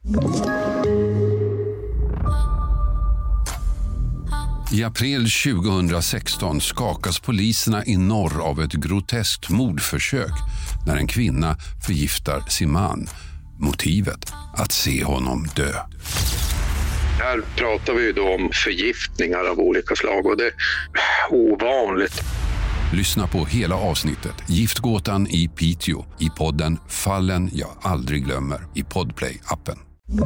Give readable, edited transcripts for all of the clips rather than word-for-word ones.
I april 2016 skakas poliserna i norr av ett groteskt mordförsök när en kvinna förgiftar sin man. Motivet: att se honom dö. Här pratar vi då om förgiftningar av olika slag och det är ovanligt. Lyssna på hela avsnittet Giftgåtan i Piteå i podden Fallen jag aldrig glömmer i Podplay-appen.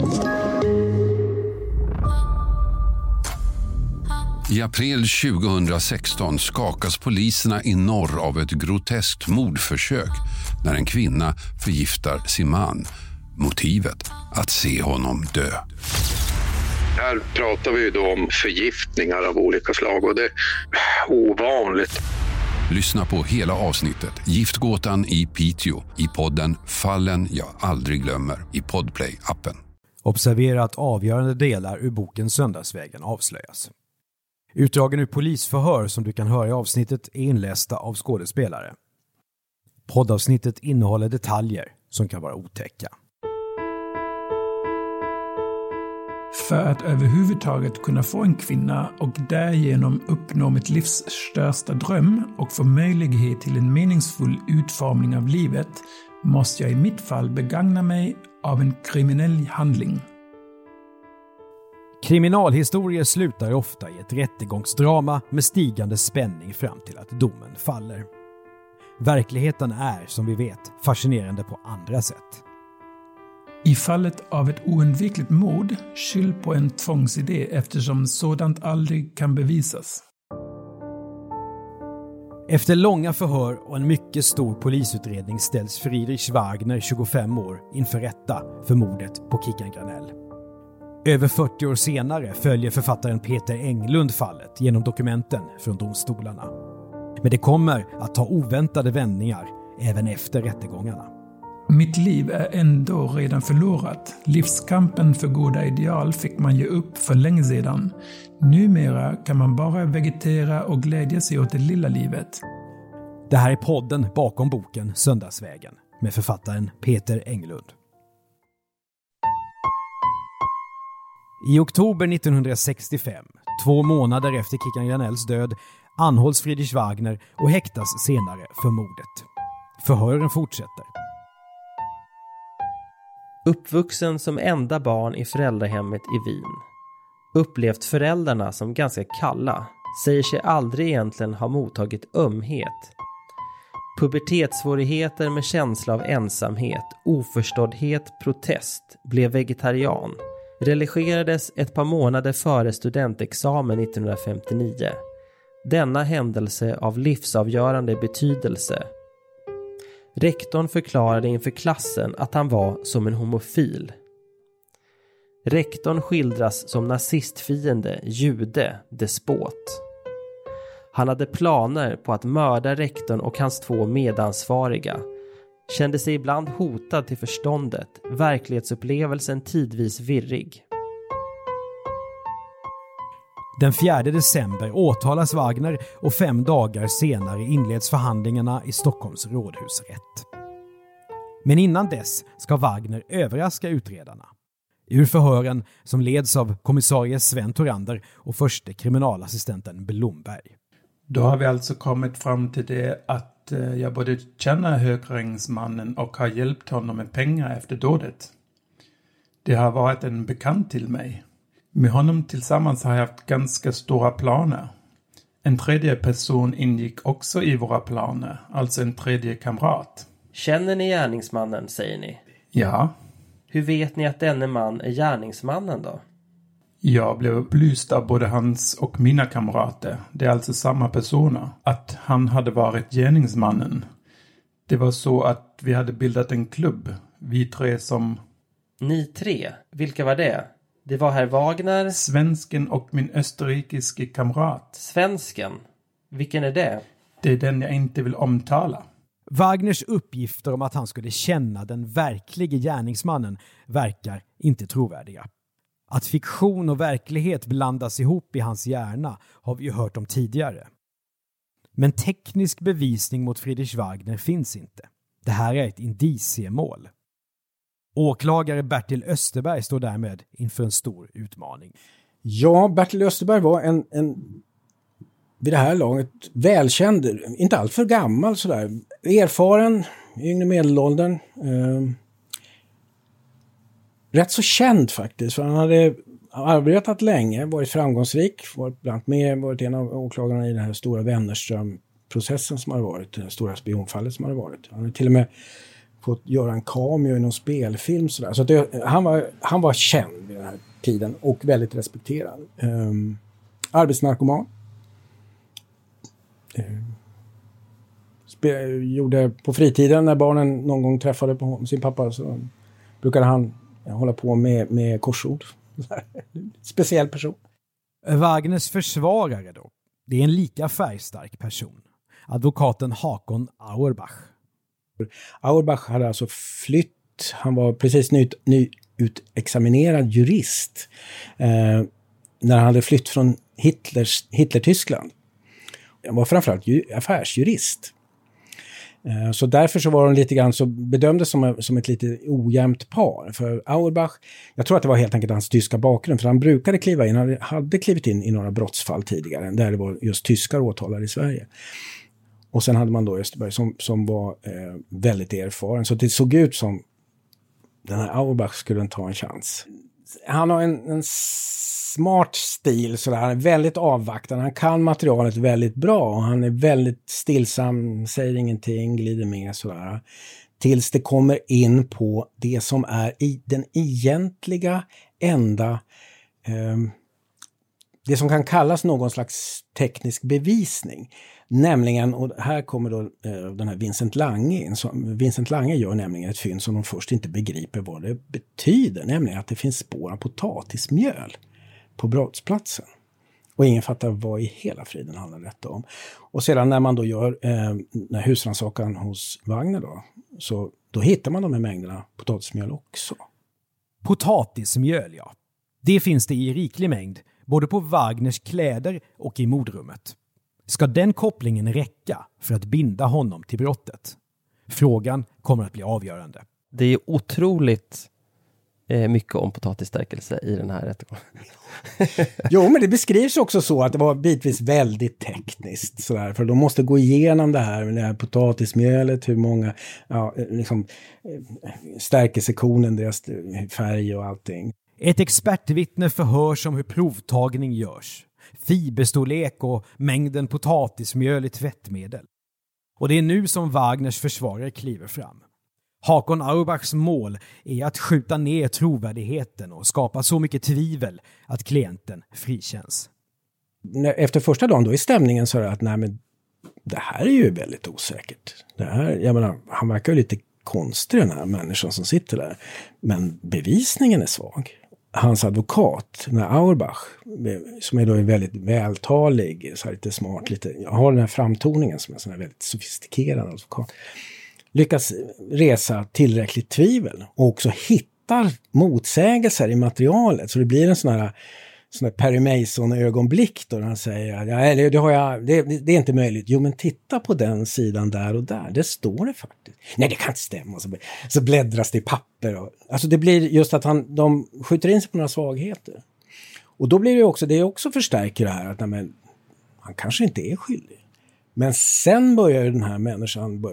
I april 2016 skakas poliserna i norr av ett groteskt mordförsök när en kvinna förgiftar sin man. Motivet: att se honom dö. Här pratar vi då om förgiftningar av olika slag och det är ovanligt. Lyssna på hela avsnittet Giftgåtan i Piteå i podden Fallen jag aldrig glömmer i Podplay-appen. Observera att avgörande delar ur boken Söndagsvägen avslöjas. Utdragen ur polisförhör som du kan höra i avsnittet är inlästa av skådespelare. Poddavsnittet innehåller detaljer som kan vara otäcka. För att överhuvudtaget kunna få en kvinna och därigenom uppnå mitt livs största dröm och få möjlighet till en meningsfull utformning av livet måste jag i mitt fall begagna mig av en kriminell handling. Kriminalhistorier slutar ofta i ett rättegångsdrama med stigande spänning fram till att domen faller. Verkligheten är, som vi vet, fascinerande på andra sätt. I fallet av ett oundvikligt mord skyll på en tvångsidé eftersom sådant aldrig kan bevisas. Efter långa förhör och en mycket stor polisutredning ställs Friedrich Wagner, 25 år, inför rätta för mordet på Kickan Granell. Över 40 år senare följer författaren Peter Englund fallet genom dokumenten från domstolarna. Men det kommer att ta oväntade vändningar även efter rättegångarna. Mitt liv är ändå redan förlorat. Livskampen för goda ideal fick man ge upp för länge sedan. Numera kan man bara vegetera och glädja sig åt det lilla livet. Det här är podden bakom boken Söndagsvägen med författaren Peter Englund. I oktober 1965, 2 månader efter Kickan Granells död, anhålls Friedrich Wagner och häktas senare för mordet. Förhören fortsätter. Uppvuxen som enda barn i föräldrahemmet i Wien. Upplevt föräldrarna som ganska kalla. Säger sig aldrig egentligen ha mottagit ömhet. Pubertetssvårigheter med känsla av ensamhet, oförståddhet, protest. Blev vegetarian. Religerades ett par månader före studentexamen 1959. Denna händelse av livsavgörande betydelse. Rektorn förklarade inför klassen att han var som en homofil. Rektorn skildras som nazistfiende, jude, despot. Han hade planer på att mörda rektorn och hans 2 medansvariga. Kände sig ibland hotad till förståndet, verklighetsupplevelsen tidvis virrig. Den 4 december åtalas Wagner och 5 dagar senare inleds förhandlingarna i Stockholms rådhusrätt. Men innan dess ska Wagner överraska utredarna. Ur förhören som leds av kommissarie Sven Torander och förste kriminalassistenten Blomberg. Då har vi alltså kommit fram till det att jag både känner högrängsmannen och har hjälpt honom med pengar efter dådet. Det har varit en bekant till mig. Med honom tillsammans har jag haft ganska stora planer. En tredje person ingick också i våra planer, alltså en tredje kamrat. Känner ni gärningsmannen, säger ni? Ja. Hur vet ni att denne man är gärningsmannen då? Jag blev upplyst av både hans och mina kamrater, det är alltså samma personer, att han hade varit gärningsmannen. Det var så att vi hade bildat en klubb, vi 3 som... Ni 3? Vilka var det? Det var herr Wagner... Svensken och min österrikiske kamrat. Svensken? Vilken är det? Det är den jag inte vill omtala. Wagners uppgifter om att han skulle känna den verkliga gärningsmannen verkar inte trovärdiga. Att fiktion och verklighet blandas ihop i hans hjärna har vi ju hört om tidigare. Men teknisk bevisning mot Friedrich Wagner finns inte. Det här är ett indiciemål. Åklagare Bertil Österberg står därmed inför en stor utmaning. Ja, Bertil Österberg var en vid det här laget välkänd, inte allt för gammal sådär, erfaren, yngre medelåldern. Rätt så känd faktiskt, för han hade arbetat länge, varit framgångsrik, varit en av åklagarna i den här stora Wennerström-processen som har varit, det stora spionfallet som har varit. Han har till och med fått göra en cameo i någon spelfilm sådär. Så att han var känd vid den här tiden och väldigt respekterad. Arbetsnarkoman. Gjorde på fritiden när barnen någon gång träffade på sin pappa, så brukade han hålla på med korsord. Speciell person. Wagners försvarare då, det är en lika färgstark person. Advokaten Håkon Auerbach. Auerbach hade alltså flytt, han var precis nyutexaminerad jurist när han hade flytt från Hitler-Tyskland. Han var framförallt affärsjurist. Så därför så var de lite grann så bedömdes som ett lite ojämnt par. För Auerbach, jag tror att det var helt enkelt hans tyska bakgrund, för han brukade kliva in, han hade klivit in i några brottsfall tidigare där det var just tyskar åtalade i Sverige. Och sen hade man då Österberg som var väldigt erfaren, så det såg ut som den här Auerbach skulle ta en chans. Han har en smart stil sådär, han är väldigt avvaktande, han kan materialet väldigt bra och han är väldigt stillsam, säger ingenting, glider med sådär. Tills det kommer in på det som är den egentliga enda, det som kan kallas någon slags teknisk bevisning. Nämligen, och här kommer då den här Vincent Lange in. Vincent Lange gör nämligen ett fynd som de först inte begriper vad det betyder. Nämligen att det finns spår av potatismjöl på brottsplatsen. Och ingen fattar vad i hela friden handlar detta om. Och sedan när man då gör när husrannsakan hos Wagner då, så då hittar man de här mängderna potatismjöl också. Potatismjöl, ja. Det finns det i riklig mängd, både på Wagners kläder och i mordrummet. Ska den kopplingen räcka för att binda honom till brottet? Frågan kommer att bli avgörande. Det är otroligt mycket om potatisstärkelse i den här rättegången. Jo, men det beskrivs också så att det var bitvis väldigt tekniskt. Sådär, för de måste gå igenom det här potatismjölet, hur många stärkelsekornen, deras färg och allting. Ett expertvittne förhörs om hur provtagning görs. Fiberstorlek och mängden potatismjöl i tvättmedel. Och det är nu som Wagners försvarare kliver fram. Håkon Auerbachs mål är att skjuta ner trovärdigheten och skapa så mycket tvivel att klienten frikänns. Efter första dagen då är stämningen så att nej, men det här är ju väldigt osäkert. Det här, jag menar, han verkar ju lite konstig, den här människan som sitter där. Men bevisningen är svag. Hans advokat, den här Auerbach, som är då väldigt vältalig, så här lite smart, jag har den här framtoningen som är sån här väldigt sofistikerad advokat, lyckas resa tillräckligt tvivel och också hittar motsägelser i materialet, så det blir en sån här Perry Mason-ögonblick då han säger det är inte möjligt. Jo, men titta på den sidan där och där. Det står det faktiskt. Nej, det kan inte stämma. Så bläddras det i papper. Alltså det blir just att de skjuter in sig på några svagheter. Och då blir det också förstärker det här att han kanske inte är skyldig. Men sen börjar den här människan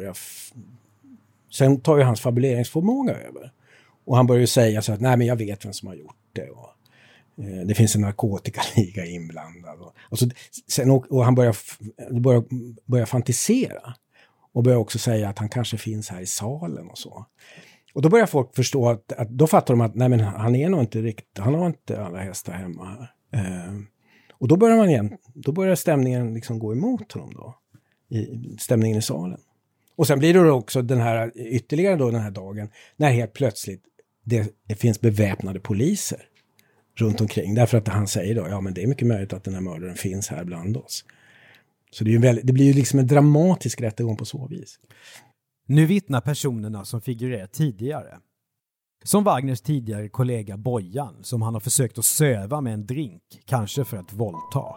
sen tar ju hans fabuleringsförmåga över. Och han börjar ju säga så att nej, men jag vet vem som har gjort det, och det finns en narkotikaliga inblandad. Och han börjar fantisera. Och börjar också säga att han kanske finns här i salen och så. Och då börjar folk förstå att då fattar de att nej, men han är nog inte riktigt, han har inte alla hästar hemma här. Och då börjar stämningen liksom gå emot honom då. Stämningen i salen. Och sen blir det också ytterligare då den här dagen när helt plötsligt det finns beväpnade poliser runt omkring. Därför att han säger då, ja men det är mycket möjligt att den här mördaren finns här bland oss. Så det blir ju liksom en dramatisk rättegång på så vis. Nu vittnar personerna som figurerat tidigare. Som Wagners tidigare kollega Bojan, som han har försökt att söva med en drink, kanske för att våldta.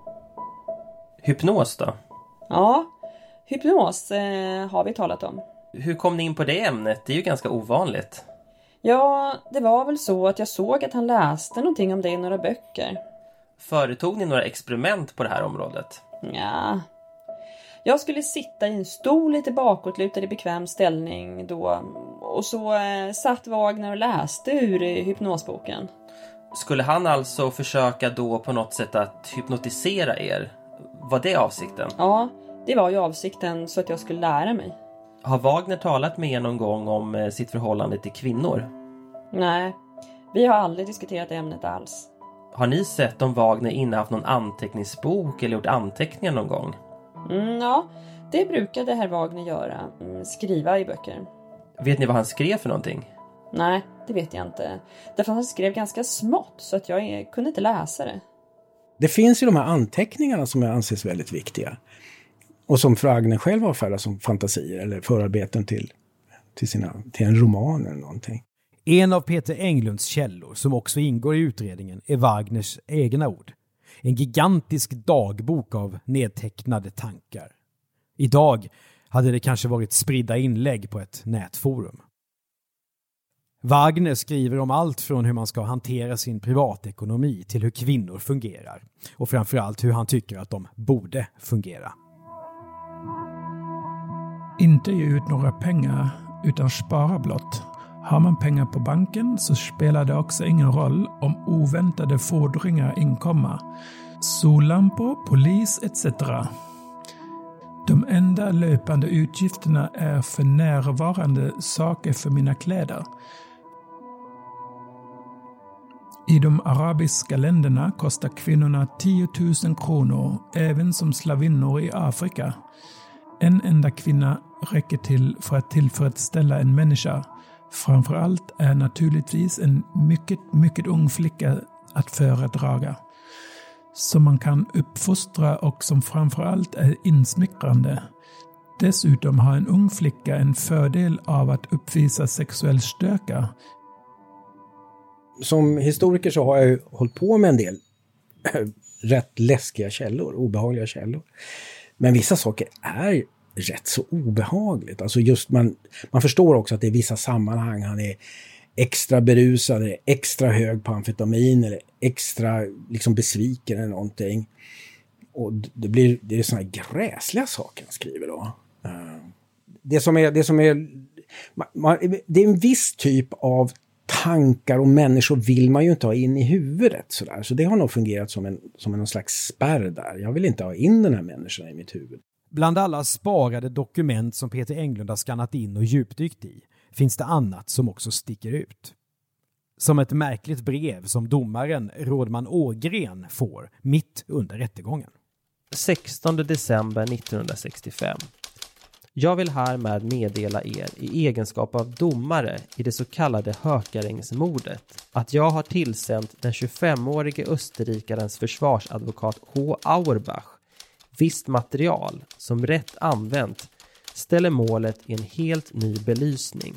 Hypnos då? Ja, hypnos har vi talat om. Hur kom ni in på det ämnet? Det är ju ganska ovanligt. Ja, det var väl så att jag såg att han läste någonting om det i några böcker. Företog ni några experiment på det här området? Ja. Jag skulle sitta i en stol lite bakåtlutad i bekväm ställning då. Och så satt Wagner och läste ur hypnosboken. Skulle han alltså försöka då på något sätt att hypnotisera er? Var det avsikten? Ja, det var ju avsikten så att jag skulle lära mig. Har Wagner talat med er någon gång om sitt förhållande till kvinnor? Nej, vi har aldrig diskuterat ämnet alls. Har ni sett om Wagner innehaft någon anteckningsbok eller gjort anteckningar någon gång? Ja, det brukade herr Wagner göra. Skriva i böcker. Vet ni vad han skrev för någonting? Nej, det vet jag inte. Därför han skrev ganska smått så att jag kunde inte läsa det. Det finns ju de här anteckningarna som jag anses väldigt viktiga. Och som Wagner själv avfärdar som fantasier eller förarbeten till en roman eller någonting. En av Peter Englunds källor som också ingår i utredningen är Wagners egna ord. En gigantisk dagbok av nedtecknade tankar. Idag hade det kanske varit spridda inlägg på ett nätforum. Wagner skriver om allt från hur man ska hantera sin privatekonomi till hur kvinnor fungerar. Och framförallt hur han tycker att de borde fungera. Inte ge ut några pengar utan spara blott. Har man pengar på banken så spelar det också ingen roll om oväntade fordringar inkommer. Sollampor, polis etc. De enda löpande utgifterna är för närvarande saker för mina kläder. I de arabiska länderna kostar kvinnorna 10 000 kronor, även som slavinnor i Afrika. En enda kvinna räcker till för att tillfredsställa en människa. Framförallt är naturligtvis en mycket, mycket ung flicka att föredraga. Som man kan uppfostra och som framförallt är insmickrande. Dessutom har en ung flicka en fördel av att uppvisa sexuell styrka. Som historiker så har jag ju hållit på med en del rätt läskiga källor, obehagliga källor. Men vissa saker är rätt så obehagligt. Alltså just man förstår också att det är vissa sammanhang han är extra berusad, eller extra hög på amfetamin eller extra liksom besviken eller någonting. Och det är såna här gräsliga saker han skriver då. Det är en viss typ av tankar och människor vill man ju inte ha in i huvudet sådär. Så det har nog fungerat som en slags spärr där. Jag vill inte ha in den här människan i mitt huvud. Bland alla sparade dokument som Peter Englund har skannat in och djupdykt i finns det annat som också sticker ut. Som ett märkligt brev som domaren Rådman Ågren får mitt under rättegången. 16 december 1965. Jag vill härmed meddela er i egenskap av domare i det så kallade Hökarängsmordet att jag har tillsänt den 25-årige österrikarens försvarsadvokat H. Auerbach visst material som rätt använt ställer målet i en helt ny belysning.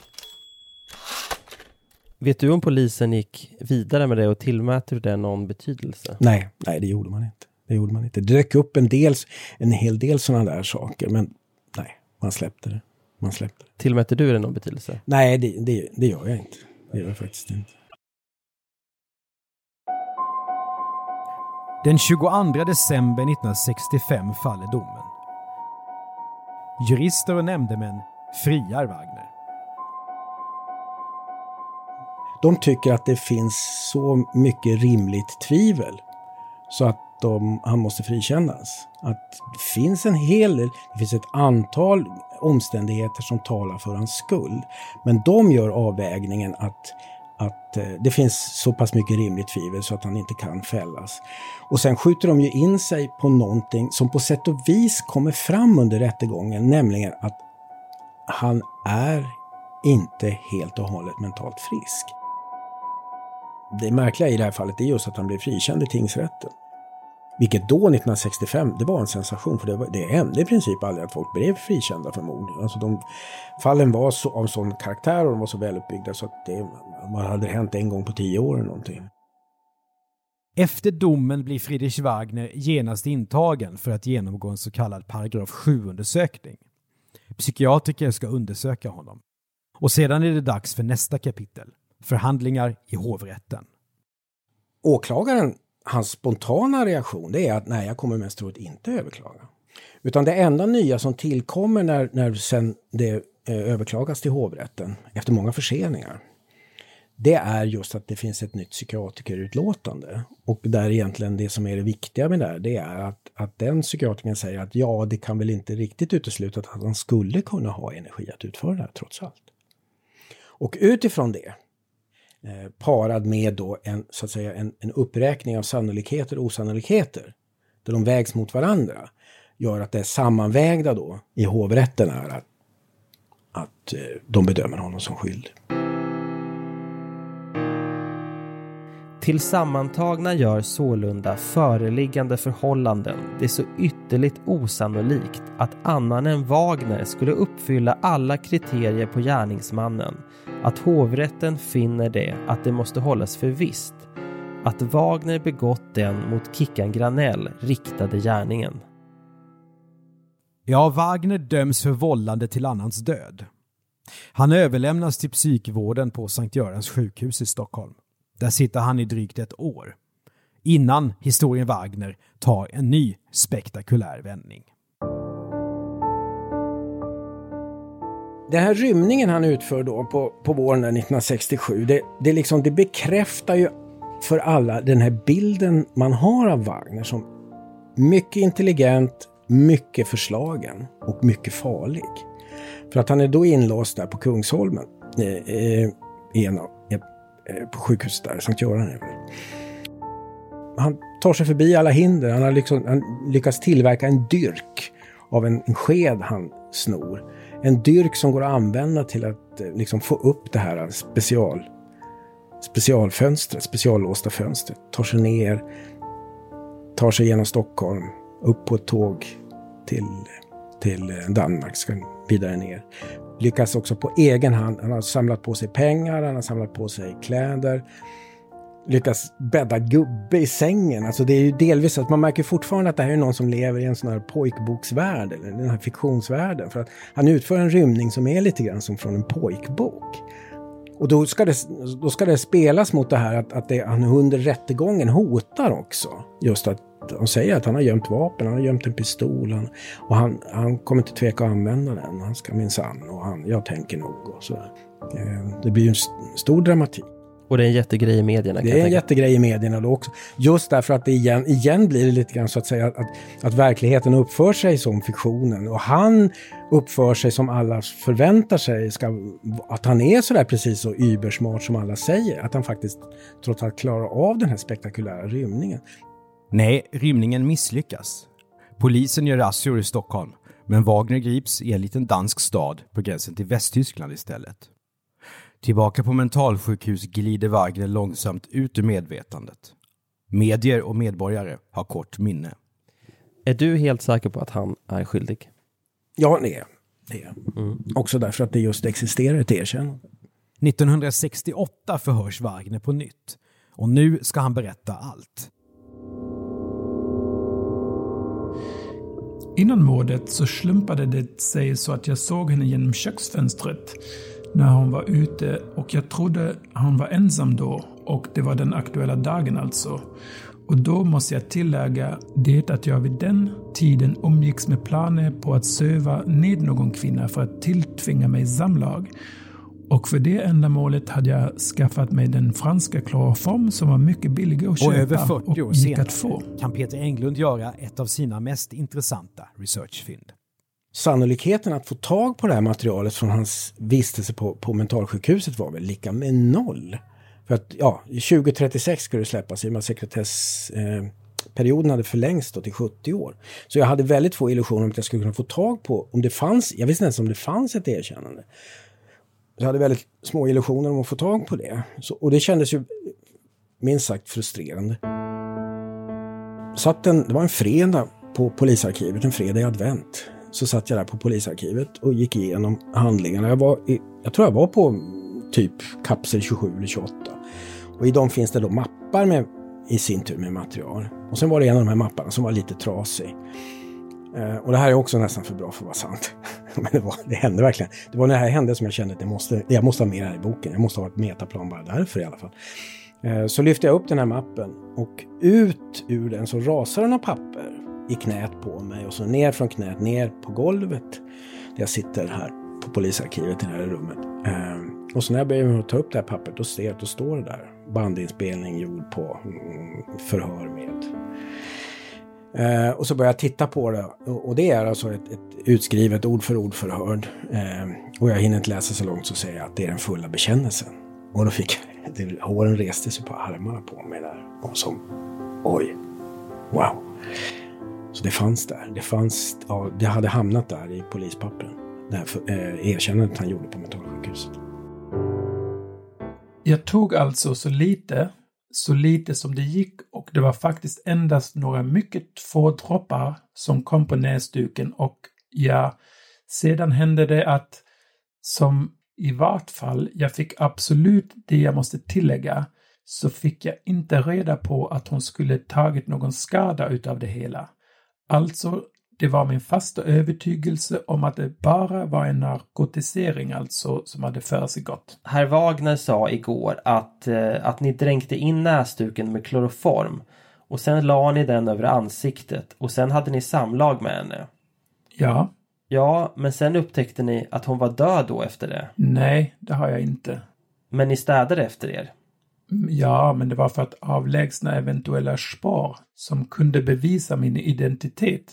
Vet du om polisen gick vidare med det och tillmäter det någon betydelse? Nej, det gjorde man inte. Det dök upp en hel del sådana där saker, men nej, man släppte det. Tillmäter du det någon betydelse? Nej, det gör jag inte. Det gör jag faktiskt inte. Den 22 december 1965 faller domen. Jurister och nämndemän friar Wagner. De tycker att det finns så mycket rimligt tvivel så att han måste frikännas. Att det finns det finns ett antal omständigheter som talar för hans skuld. Men de gör avvägningen att det finns så pass mycket rimligt tvivel så att han inte kan fällas. Och sen skjuter de ju in sig på någonting som på sätt och vis kommer fram under rättegången, nämligen att han är inte helt och hållet mentalt frisk. Det märkliga i det här fallet är just att han blev frikänd i tingsrätten. Vilket då 1965, det var en sensation, för det hände i princip aldrig att folk blev frikända för mord. Alltså fallen var av sån karaktär och de var så väluppbyggda så att det hade hänt en gång på 10 år eller någonting. Efter domen blir Friedrich Wagner genast intagen för att genomgå en så kallad paragraf 7-undersökning. Psykiatriker ska undersöka honom. Och sedan är det dags för nästa kapitel. Förhandlingar i hovrätten. Åklagaren, hans spontana reaktion, det är att nej, jag kommer mest troligt inte överklaga. Utan det enda nya som tillkommer när sen det överklagas till hovrätten efter många förseningar, det är just att det finns ett nytt psykiatrikerutlåtande. Och där egentligen det som är det viktiga med det är att den psykiatrikern säger att ja, det kan väl inte riktigt utesluta att han skulle kunna ha energi att utföra det här trots allt. Och utifrån det, parad med då så att säga en uppräkning av sannolikheter och osannolikheter, där de vägs mot varandra, gör att det sammanvägda då i hovrätten är att de bedömer honom som skyldig. Tillsammantagna gör sålunda föreliggande förhållanden det så ytterligt osannolikt att annan än Wagner skulle uppfylla alla kriterier på gärningsmannen, att hovrätten finner det att det måste hållas för visst att Wagner begått den mot Kickan Granell riktade gärningen. Ja, Wagner döms för vållande till annans död. Han överlämnas till psykvården på Sankt Görans sjukhus i Stockholm. Där sitter han i drygt ett år. Innan historien Wagner tar en ny spektakulär vändning. Den här rymningen han utför då på våren 1967, det bekräftar ju för alla den här bilden man har av Wagner som mycket intelligent, mycket förslagen och mycket farlig. För att han är då inlåst där på Kungsholmen på sjukhuset där, Sankt Göran. Han tar sig förbi alla hinder. Han lyckas tillverka en dyrk av en sked han snor. En dyrk som går att använda till att liksom få upp det här specialfönstret, speciallåsta fönstret. Tar sig ner, tar sig genom Stockholm, upp på ett tåg till Danmark, ska vidare ner. Lyckas också på egen hand. Han har samlat på sig pengar, han har samlat på sig kläder. Lyckas bädda gubbe i sängen. Alltså det är ju delvis att man märker fortfarande att det här är någon som lever i en sån här pojkboksvärld, eller den här fiktionsvärlden. För att han utför en rymning som är lite grann som från en pojkbok. Och då ska det spelas mot det här att han under rättegången hotar också. Just att de säger att han har gömt vapen, han har gömt en pistol. Och han kommer inte tveka att använda den. Han ska minsann och jag tänker nog. Och så. Det blir ju en stor dramatik. Och det är en jättegrej i medierna. Det är en jättegrej i medierna då också. Just därför att det igen blir det lite grann så att säga att verkligheten uppför sig som fiktionen. Och han uppför sig som alla förväntar sig. Att han är sådär precis så übersmart som alla säger. Att han faktiskt trots allt klarar av den här spektakulära rymningen. Nej, rymningen misslyckas. Polisen gör razzior i Stockholm. Men Wagner grips i en liten dansk stad på gränsen till Västtyskland istället. Tillbaka på mentalsjukhus glider Wagner långsamt ut ur medvetandet. Medier och medborgare har kort minne. Är du helt säker på att han är skyldig? Ja, det är. Också därför att det just existerar ett erkännande. 1968 förhörs Wagner på nytt. Och nu ska han berätta allt. Innan mordet så slumpade det sig så att jag såg henne genom köksfönstret när hon var ute, och jag trodde hon var ensam då, och det var den aktuella dagen alltså. Och då måste jag tillägga det att jag vid den tiden umgicks med planer på att söva ned någon kvinna för att tilltvinga mig samlag. Och för det ändamålet hade jag skaffat mig den franska kloroform som var mycket billig att köpa. Och över 40 år senare kan Peter Englund göra ett av sina mest intressanta researchfynd. Sannolikheten att få tag på det här materialet från hans vistelse på mentalsjukhuset var väl lika med 0. För att 2036 skulle det släppas i och med sekretessperioden hade förlängts då till 70 år. Så jag hade väldigt få illusioner om att jag skulle kunna få tag på, om det fanns, jag visste inte ens om det fanns ett erkännande. Jag hade väldigt små illusioner om att få tag på det. Och det kändes ju minst sagt frustrerande. Det var en fredag på polisarkivet, en fredag i advent. Så satt jag där på polisarkivet och gick igenom handlingarna. Jag tror jag var på typ kapsel 27 eller 28. Och i dem finns det då mappar i sin tur med material. Och sen var det en av de här mapparna som var lite trasig. Och det här är också nästan för bra för att vara sant. Men det hände verkligen. Det var när det här hände som jag kände att jag måste ha med det här i boken. Jag måste ha ett metaplan bara därför i alla fall. Så lyfte jag upp den här mappen och ut ur den så rasar den av papper i knät på mig och så ner från knät ner på golvet där jag sitter här på polisarkivet i det här rummet. Och så när jag började ta upp det här pappret och ser att då står det där bandinspelning gjord på förhör med. Och så börjar jag titta på det och det är alltså ett utskrivet ord för ord förhör. Och jag hinner inte läsa så långt så säger jag att det är den fulla bekännelsen. Och då fick håren reste sig på armarna på mig där. Och som, oj, wow. Så det fanns där. Det hade hamnat där i polispappren. Det här erkännandet han gjorde på mentalsjukhuset. Jag tog alltså så lite som det gick och det var faktiskt endast några mycket få droppar som kom på näsduken och sedan hände det att som i vart fall jag fick absolut det jag måste tillägga så fick jag inte reda på att hon skulle tagit någon skada utav det hela. Alltså det var min fasta övertygelse om att det bara var en narkotisering alltså som hade försiggått. Herr Wagner sa igår att ni dränkte in näsduken med kloroform och sen la ni den över ansiktet och sen hade ni samlag med henne. Ja. Ja, men sen upptäckte ni att hon var död då efter det. Nej, det har jag inte. Men ni städade efter er? Ja, men det var för att avlägsna eventuella spår som kunde bevisa min identitet.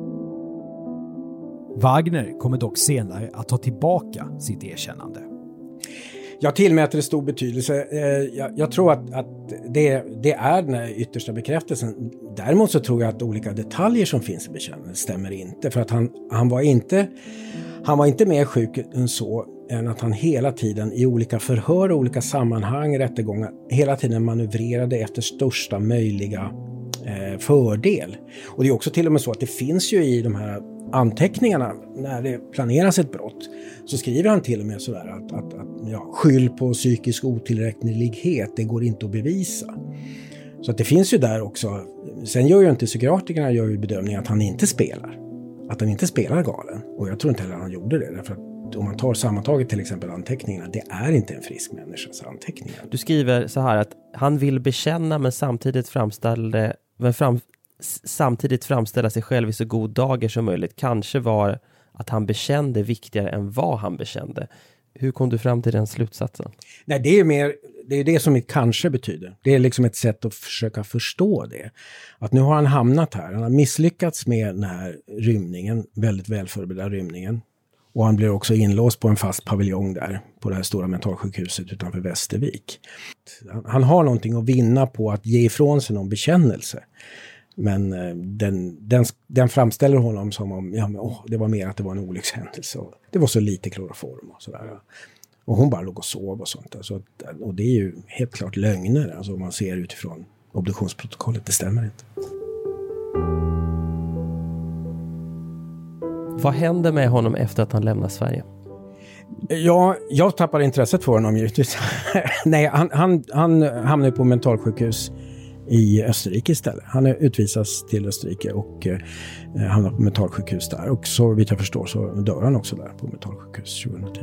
Wagner kommer dock senare att ta tillbaka sitt erkännande. Jag tillmäter det stor betydelse. Jag tror att det är den här yttersta bekräftelsen. Däremot så tror jag att olika detaljer som finns i bekännelsen stämmer inte. För att han var inte mer sjuk än så än att han hela tiden i olika förhör och olika sammanhang, rättegångar, hela tiden manövrerade efter största möjliga fördel. Och det är också till och med så att det finns ju i de här anteckningarna när det planeras ett brott så skriver han till och med sådär att skyll på psykisk otillräcklighet, det går inte att bevisa. Så att det finns ju där också. Sen gör ju inte psykiatrikerna bedömningen att han inte spelar galen. Och jag tror inte heller han gjorde det därför att om man tar sammantaget till exempel anteckningarna, det är inte en frisk människas anteckningar. Du skriver så här att han vill bekänna men samtidigt framställa sig själv i så god dager som möjligt. Kanske var att han bekände viktigare än vad han bekände. Hur kom du fram till den slutsatsen? Nej, det är det som kanske betyder. Det är liksom ett sätt att försöka förstå det. Att nu har han hamnat här. Han har misslyckats med den här rymningen, väldigt välförberedda rymningen. Och han blir också inlåst på en fast paviljong där på det här stora mentalsjukhuset utanför Västervik. Han har någonting att vinna på att ge ifrån sig någon bekännelse. Men den framställer honom som om det var mer att det var en olyckshändelse. Och det var så lite kloroform och sådär. Och hon bara låg och sov och sånt. Alltså, och det är ju helt klart lögner. Alltså om man ser utifrån obduktionsprotokollet, det stämmer inte. Vad hände med honom efter att han lämnade Sverige? Ja, jag tappade intresset för honom givetvis. Nej, han hamnade på mentalsjukhus i Österrike istället. Han utvisas till Österrike och hamnar på mentalsjukhus där. Och så vitt jag förstår så dör han också där på mentalsjukhus 2010.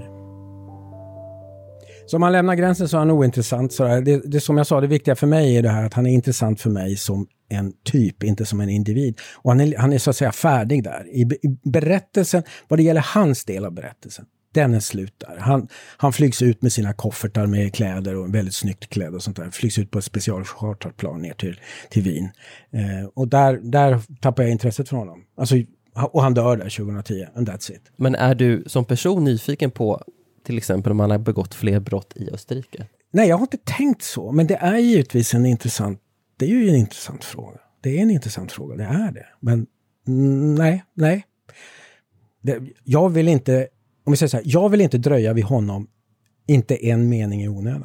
Så om han lämnar gränsen så är han ointressant. Så det som jag sa, det viktiga för mig är det här att han är intressant för mig som en typ, inte som en individ. Och han är så att säga färdig där. I berättelsen, vad det gäller hans del av berättelsen, den är slut där. Han flygs ut med sina koffertar med kläder och väldigt snyggt kläder och sånt där. Flygs ut på ett specialchartrat plan ner till Wien. Och där tappar jag intresset för honom. Alltså, och han dör där 2010, and that's it. Men är du som person nyfiken på till exempel om man har begått fler brott i Österrike? Nej, jag har inte tänkt så. Men det är givetvis en intressant fråga. Det är en intressant fråga, det är det. Men nej. Jag vill inte, om vi säger så här, jag vill inte dröja vid honom, inte en mening i onödan.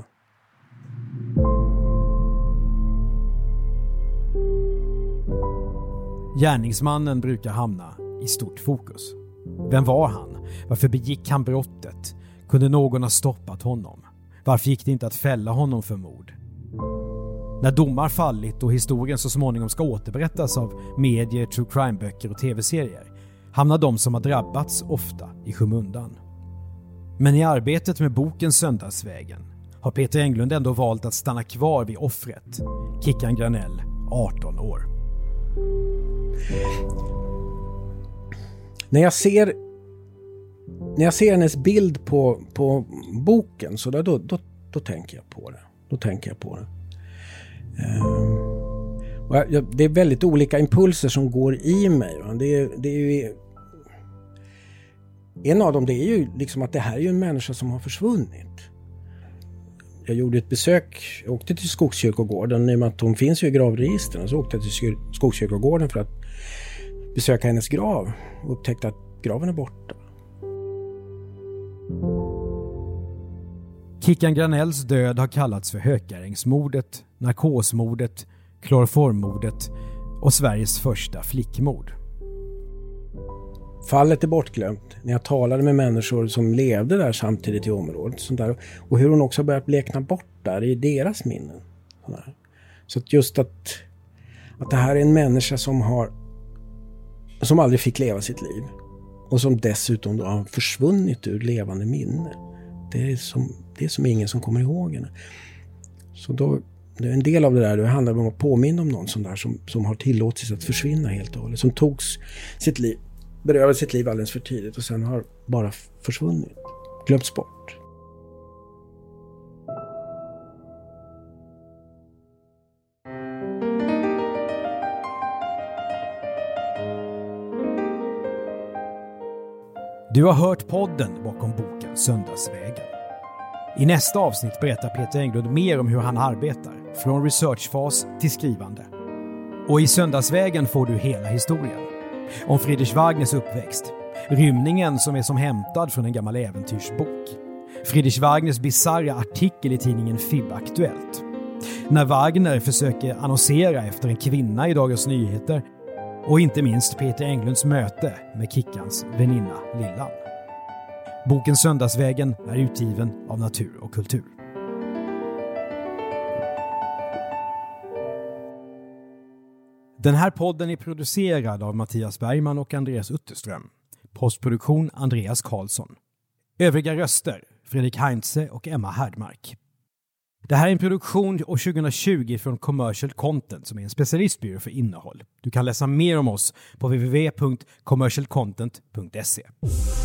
Gärningsmannen brukar hamna i stort fokus. Vem var han? Varför begick han brottet? Kunde någon ha stoppat honom? Varför gick det inte att fälla honom för mord? När domar fallit och historien så småningom ska återberättas av medier, true crime-böcker och tv-serier hamnar de som har drabbats ofta i skymundan. Men i arbetet med boken Söndagsvägen har Peter Englund ändå valt att stanna kvar vid offret, Kickan Granell, 18 år. När jag ser hennes bild på boken så då tänker jag på det. Det är väldigt olika impulser som går i mig. Va? Det är ju, en av dem det är ju liksom att det här är ju en människa som har försvunnit. Jag gjorde ett besök, jag åkte till Skogskyrkogården, i och med att hon finns ju i gravregistren, så åkte jag till Skogskyrkogården för att besöka hennes grav och upptäckte att graven är borta. Kickan Granells död har kallats för Hökarängsmordet, narkosmordet, kloroformmordet och Sveriges första flickmord. Fallet är bortglömt när jag talade med människor som levde där samtidigt i området. Sånt där, och hur hon också börjat blekna bort där i deras minnen. Så att just att det här är en människa som aldrig fick leva sitt liv. Och som dessutom då har försvunnit ur levande minne. Det är som ingen som kommer ihåg henne. Så då, det är en del av det där, det handlar om att påminna om någon sån där som har tillåtits att försvinna helt och hållet. Som berövade sitt liv alldeles för tidigt och sen har bara försvunnit. Glömts bort. Du har hört podden bakom boken Söndagsvägen. I nästa avsnitt berättar Peter Englund mer om hur han arbetar, från researchfas till skrivande. Och i Söndagsvägen får du hela historien. Om Friedrich Wagners uppväxt, rymningen som är som hämtad från en gammal äventyrsbok, Friedrich Wagners bizarra artikel i tidningen FIB-aktuellt, när Wagner försöker annonsera efter en kvinna i Dagens Nyheter och inte minst Peter Englunds möte med Kickans väninna Lillan. Boken Söndagsvägen är utgiven av Natur och Kultur. Den här podden är producerad av Mattias Bergman och Andreas Utterström. Postproduktion Andreas Karlsson. Övriga röster Fredrik Heinze och Emma Härdmark. Det här är en produktion år 2020 från Commercial Content som är en specialistbyrå för innehåll. Du kan läsa mer om oss på www.commercialcontent.se.